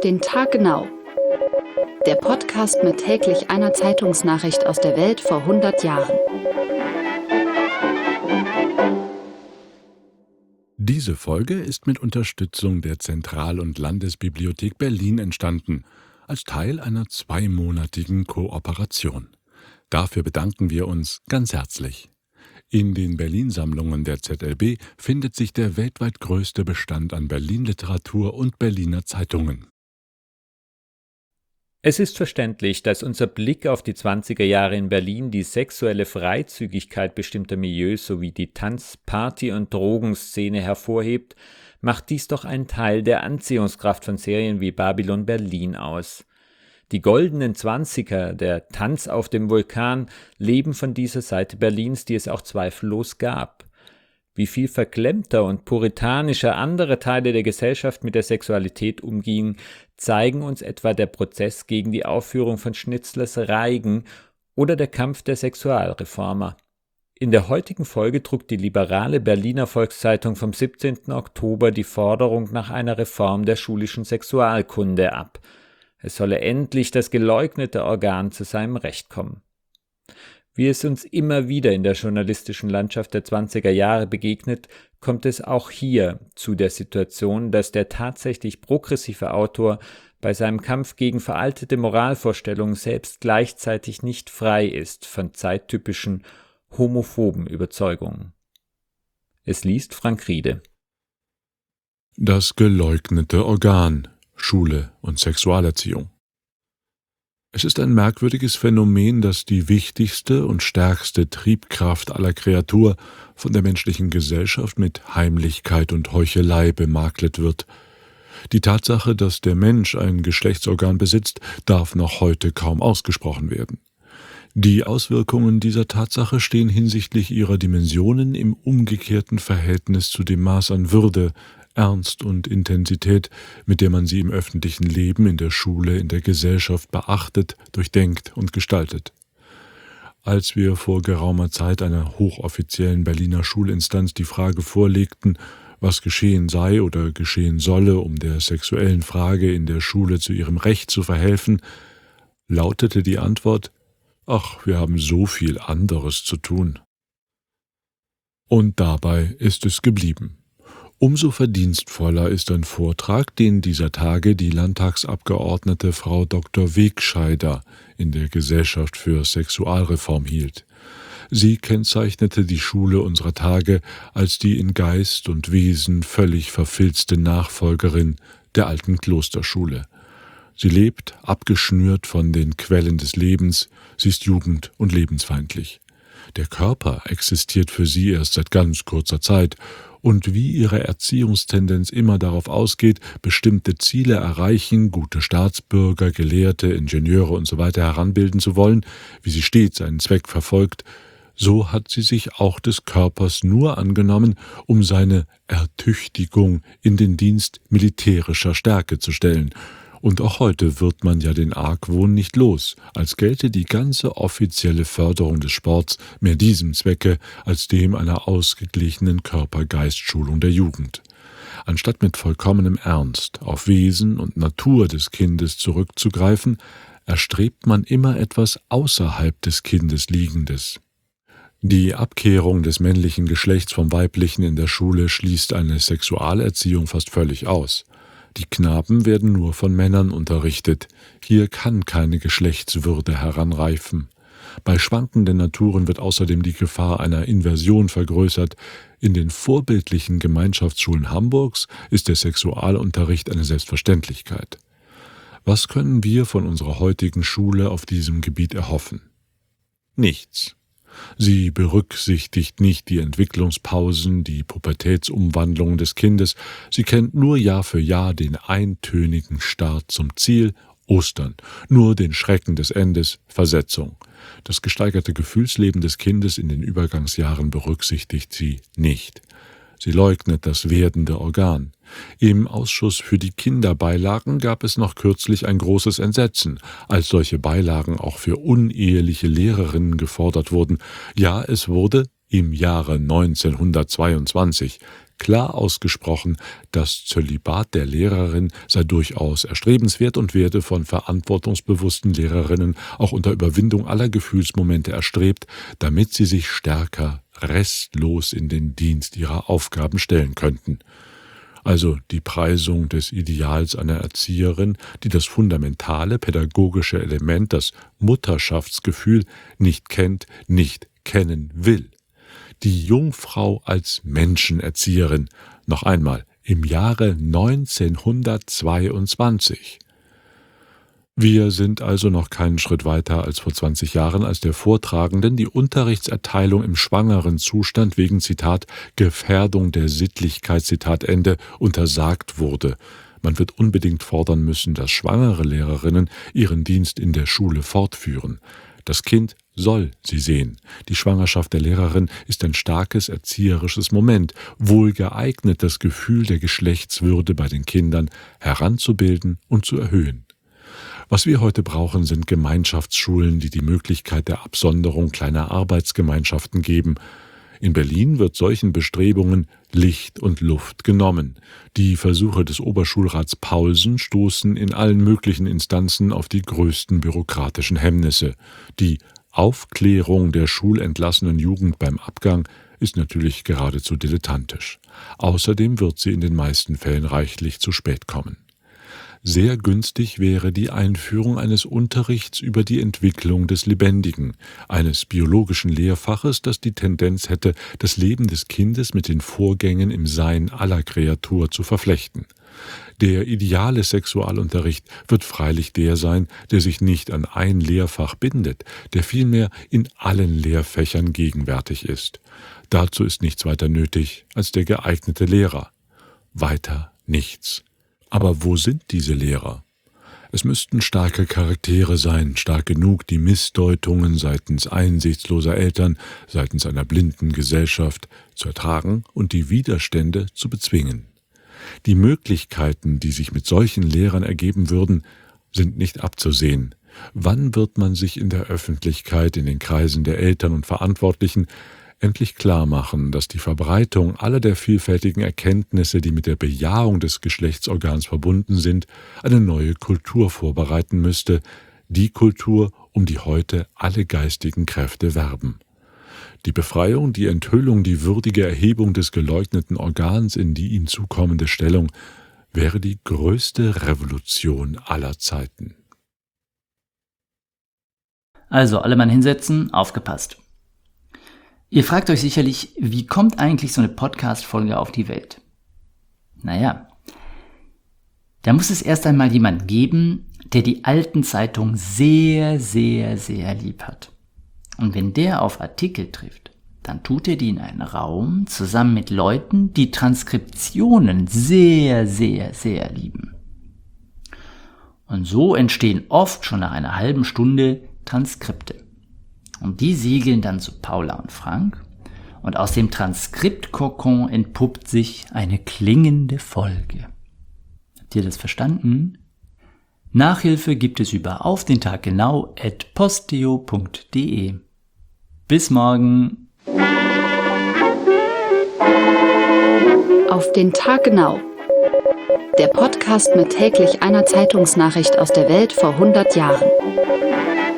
Auf den Tag genau. Der Podcast mit täglich einer Zeitungsnachricht aus der Welt vor 100 Jahren. Diese Folge ist mit Unterstützung der Zentral- und Landesbibliothek Berlin entstanden, als Teil einer 2-monatigen Kooperation. Dafür bedanken wir uns ganz herzlich. In den Berlin-Sammlungen der ZLB findet sich der weltweit größte Bestand an Berlin-Literatur und Berliner Zeitungen. Es ist verständlich, dass unser Blick auf die 20er Jahre in Berlin die sexuelle Freizügigkeit bestimmter Milieus sowie die Tanz-, Party- und Drogenszene hervorhebt, macht dies doch einen Teil der Anziehungskraft von Serien wie Babylon Berlin aus. Die goldenen Zwanziger, der Tanz auf dem Vulkan, leben von dieser Seite Berlins, die es auch zweifellos gab. Wie viel verklemmter und puritanischer andere Teile der Gesellschaft mit der Sexualität umgingen, zeigen uns etwa der Prozess gegen die Aufführung von Schnitzlers Reigen oder der Kampf der Sexualreformer. In der heutigen Folge trug die liberale Berliner Volkszeitung vom 17. Oktober die Forderung nach einer Reform der schulischen Sexualkunde ab. Es solle endlich das geleugnete Organ zu seinem Recht kommen. Wie es uns immer wieder in der journalistischen Landschaft der 20er Jahre begegnet, kommt es auch hier zu der Situation, dass der tatsächlich progressive Autor bei seinem Kampf gegen veraltete Moralvorstellungen selbst gleichzeitig nicht frei ist von zeittypischen homophoben Überzeugungen. Es liest Frank Riede. Das geleugnete Organ, Schule und Sexualerziehung. Es ist ein merkwürdiges Phänomen, dass die wichtigste und stärkste Triebkraft aller Kreatur von der menschlichen Gesellschaft mit Heimlichkeit und Heuchelei bemakelt wird. Die Tatsache, dass der Mensch ein Geschlechtsorgan besitzt, darf noch heute kaum ausgesprochen werden. Die Auswirkungen dieser Tatsache stehen hinsichtlich ihrer Dimensionen im umgekehrten Verhältnis zu dem Maß an Würde, Ernst und Intensität, mit der man sie im öffentlichen Leben, in der Schule, in der Gesellschaft beachtet, durchdenkt und gestaltet. Als wir vor geraumer Zeit einer hochoffiziellen Berliner Schulinstanz die Frage vorlegten, was geschehen sei oder geschehen solle, um der sexuellen Frage in der Schule zu ihrem Recht zu verhelfen, lautete die Antwort: »Ach, wir haben so viel anderes zu tun.« Und dabei ist es geblieben. Umso verdienstvoller ist ein Vortrag, den dieser Tage die Landtagsabgeordnete Frau Dr. Wegscheider in der Gesellschaft für Sexualreform hielt. Sie kennzeichnete die Schule unserer Tage als die in Geist und Wesen völlig verfilzte Nachfolgerin der alten Klosterschule. Sie lebt abgeschnürt von den Quellen des Lebens, sie ist jugend- und lebensfeindlich. Der Körper existiert für sie erst seit ganz kurzer Zeit, und wie ihre Erziehungstendenz immer darauf ausgeht, bestimmte Ziele erreichen, gute Staatsbürger, Gelehrte, Ingenieure usw. heranbilden zu wollen, wie sie stets einen Zweck verfolgt, so hat sie sich auch des Körpers nur angenommen, um seine Ertüchtigung in den Dienst militärischer Stärke zu stellen. Und auch heute wird man ja den Argwohn nicht los, als gelte die ganze offizielle Förderung des Sports mehr diesem Zwecke als dem einer ausgeglichenen Körper-Geist-Schulung der Jugend. Anstatt mit vollkommenem Ernst auf Wesen und Natur des Kindes zurückzugreifen, erstrebt man immer etwas außerhalb des Kindes Liegendes. Die Abkehrung des männlichen Geschlechts vom weiblichen in der Schule schließt eine Sexualerziehung fast völlig aus. Die Knaben werden nur von Männern unterrichtet. Hier kann keine Geschlechtswürde heranreifen. Bei schwankenden Naturen wird außerdem die Gefahr einer Inversion vergrößert. In den vorbildlichen Gemeinschaftsschulen Hamburgs ist der Sexualunterricht eine Selbstverständlichkeit. Was können wir von unserer heutigen Schule auf diesem Gebiet erhoffen? Nichts. Sie berücksichtigt nicht die Entwicklungspausen, die Pubertätsumwandlungen des Kindes. Sie kennt nur Jahr für Jahr den eintönigen Start zum Ziel, Ostern, nur den Schrecken des Endes, Versetzung. Das gesteigerte Gefühlsleben des Kindes in den Übergangsjahren berücksichtigt sie nicht. Sie leugnet das werdende Organ. Im Ausschuss für die Kinderbeilagen gab es noch kürzlich ein großes Entsetzen, als solche Beilagen auch für uneheliche Lehrerinnen gefordert wurden. Ja, es wurde im Jahre 1922 klar ausgesprochen, das Zölibat der Lehrerin sei durchaus erstrebenswert und werde von verantwortungsbewussten Lehrerinnen auch unter Überwindung aller Gefühlsmomente erstrebt, damit sie sich stärker, restlos in den Dienst ihrer Aufgaben stellen könnten. Also die Preisung des Ideals einer Erzieherin, die das fundamentale pädagogische Element, das Mutterschaftsgefühl, nicht kennt, nicht kennen will. Die Jungfrau als Menschenerzieherin, noch einmal im Jahre 1922. Wir sind also noch keinen Schritt weiter als vor 20 Jahren, als der Vortragenden die Unterrichtserteilung im schwangeren Zustand wegen, Zitat, Gefährdung der Sittlichkeit, Zitat Ende, untersagt wurde. Man wird unbedingt fordern müssen, dass schwangere Lehrerinnen ihren Dienst in der Schule fortführen. Das Kind soll sie sehen. Die Schwangerschaft der Lehrerin ist ein starkes erzieherisches Moment, wohl geeignet, das Gefühl der Geschlechtswürde bei den Kindern heranzubilden und zu erhöhen. Was wir heute brauchen, sind Gemeinschaftsschulen, die die Möglichkeit der Absonderung kleiner Arbeitsgemeinschaften geben. In Berlin wird solchen Bestrebungen Licht und Luft genommen. Die Versuche des Oberschulrats Paulsen stoßen in allen möglichen Instanzen auf die größten bürokratischen Hemmnisse. Die Aufklärung der schulentlassenen Jugend beim Abgang ist natürlich geradezu dilettantisch. Außerdem wird sie in den meisten Fällen reichlich zu spät kommen. Sehr günstig wäre die Einführung eines Unterrichts über die Entwicklung des Lebendigen, eines biologischen Lehrfaches, das die Tendenz hätte, das Leben des Kindes mit den Vorgängen im Sein aller Kreatur zu verflechten. Der ideale Sexualunterricht wird freilich der sein, der sich nicht an ein Lehrfach bindet, der vielmehr in allen Lehrfächern gegenwärtig ist. Dazu ist nichts weiter nötig als der geeignete Lehrer. Weiter nichts. Aber wo sind diese Lehrer? Es müssten starke Charaktere sein, stark genug, die Missdeutungen seitens einsichtsloser Eltern, seitens einer blinden Gesellschaft zu ertragen und die Widerstände zu bezwingen. Die Möglichkeiten, die sich mit solchen Lehrern ergeben würden, sind nicht abzusehen. Wann wird man sich in der Öffentlichkeit, in den Kreisen der Eltern und Verantwortlichen endlich klar machen, dass die Verbreitung aller der vielfältigen Erkenntnisse, die mit der Bejahung des Geschlechtsorgans verbunden sind, eine neue Kultur vorbereiten müsste, die Kultur, um die heute alle geistigen Kräfte werben. Die Befreiung, die Enthüllung, die würdige Erhebung des geleugneten Organs in die ihm zukommende Stellung wäre die größte Revolution aller Zeiten. Also, alle Mann hinsetzen, aufgepasst. Ihr fragt euch sicherlich, wie kommt eigentlich so eine Podcast-Folge auf die Welt? Naja, da muss es erst einmal jemand geben, der die alten Zeitungen sehr, sehr, sehr lieb hat. Und wenn der auf Artikel trifft, dann tut er die in einen Raum zusammen mit Leuten, die Transkriptionen sehr, sehr, sehr lieben. Und so entstehen oft schon nach einer halben Stunde Transkripte. Und die siegeln dann zu Paula und Frank. Und aus dem Transkriptkokon entpuppt sich eine klingende Folge. Habt ihr das verstanden? Nachhilfe gibt es über aufdentaggenau@posteo.de. Bis morgen. Auf den Tag genau. Der Podcast mit täglich einer Zeitungsnachricht aus der Welt vor 100 Jahren.